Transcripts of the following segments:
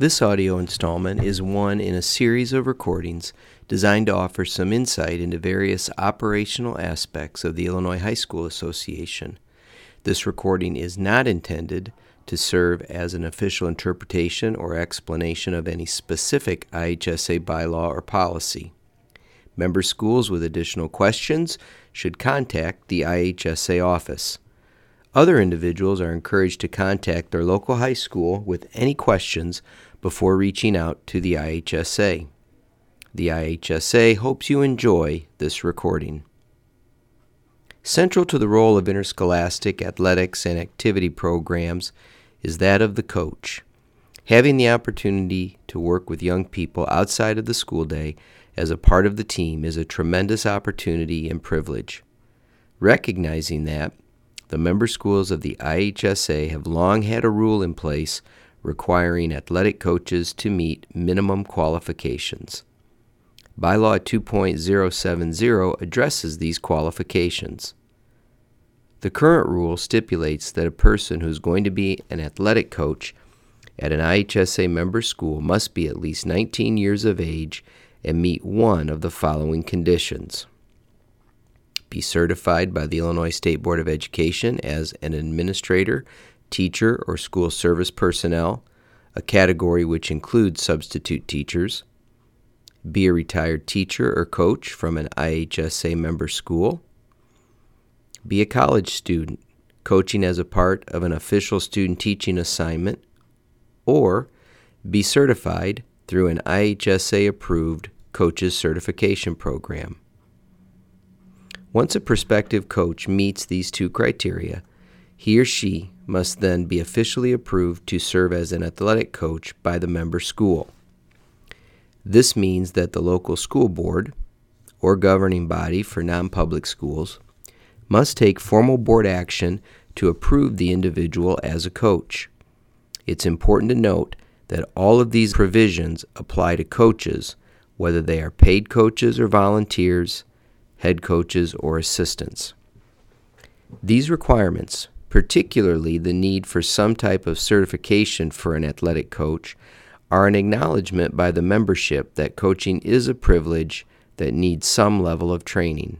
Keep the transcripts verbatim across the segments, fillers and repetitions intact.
This audio installment is one in a series of recordings designed to offer some insight into various operational aspects of the Illinois High School Association. This recording is not intended to serve as an official interpretation or explanation of any specific I H S A bylaw or policy. Member schools with additional questions should contact the I H S A office. Other individuals are encouraged to contact their local high school with any questions before reaching out to the I H S A. The I H S A hopes you enjoy this recording. Central to the role of interscholastic athletics and activity programs is that of the coach. Having the opportunity to work with young people outside of the school day as a part of the team is a tremendous opportunity and privilege. Recognizing that, the member schools of the I H S A have long had a rule in place requiring athletic coaches to meet minimum qualifications. Bylaw two point oh seven oh addresses these qualifications. The current rule stipulates that a person who is going to be an athletic coach at an I H S A member school must be at least nineteen years of age and meet one of the following conditions: be certified by the Illinois State Board of Education as an administrator, teacher, or school service personnel, a category which includes substitute teachers, be a retired teacher or coach from an I H S A member school, be a college student coaching as a part of an official student teaching assignment, or be certified through an I H S A-approved coaches certification program. Once a prospective coach meets these two criteria, he or she must then be officially approved to serve as an athletic coach by the member school. This means that the local school board, or governing body for non-public schools, must take formal board action to approve the individual as a coach. It's important to note that all of these provisions apply to coaches, whether they are paid coaches or volunteers, head coaches or assistants. These requirements, particularly the need for some type of certification for an athletic coach, are an acknowledgement by the membership that coaching is a privilege that needs some level of training.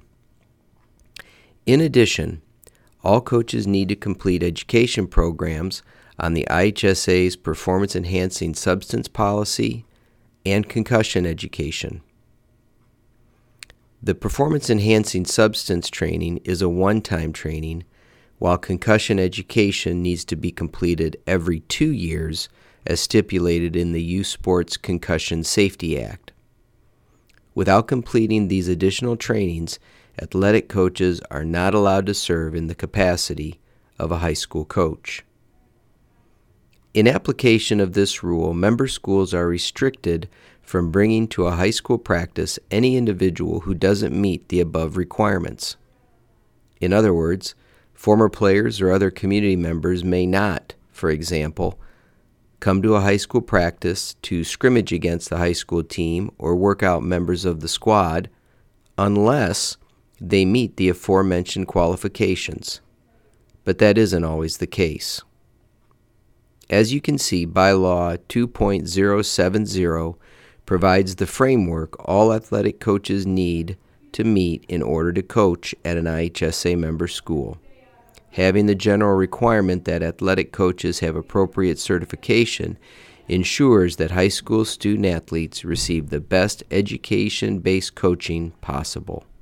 In addition, all coaches need to complete education programs on the I H S A's performance-enhancing substance policy and concussion education. The performance-enhancing substance training is a one-time training, while concussion education needs to be completed every two years as stipulated in the Youth Sports Concussion Safety Act. Without completing these additional trainings, athletic coaches are not allowed to serve in the capacity of a high school coach. In application of this rule, member schools are restricted from bringing to a high school practice any individual who doesn't meet the above requirements. In other words, former players or other community members may not, for example, come to a high school practice to scrimmage against the high school team or work out members of the squad unless they meet the aforementioned qualifications. But that isn't always the case. As you can see, Bylaw two point oh seven oh provides the framework all athletic coaches need to meet in order to coach at an I H S A member school. Having the general requirement that athletic coaches have appropriate certification ensures that high school student athletes receive the best education-based coaching possible.